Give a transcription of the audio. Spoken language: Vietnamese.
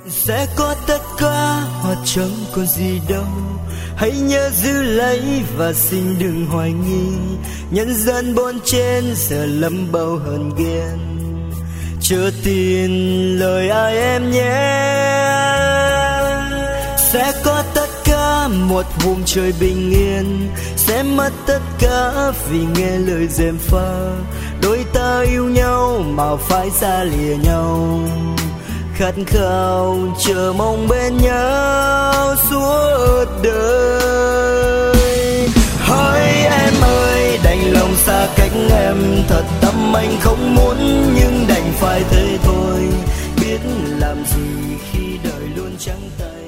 Sẽ có tất cả hoặc chẳng còn gì đâu. Hãy nhớ giữ lấy và xin đừng hoài nghi. Nhân gian bon chen giờ lắm bao hờn ghen. Chưa tin lời ai em nhé. Sẽ có tất cả một vùng trời bình yên. Sẽ mất tất cả vì nghe lời gièm pha. Đôi ta yêu nhau mà phải xa lìa nhau. Khát khao chờ mong bên nhau suốt đời. Hỡi em ơi đành lòng xa cách em. Thật tâm anh không muốn nhưng đành phải thế thôi. Biết làm gì khi đời luôn trắng tay.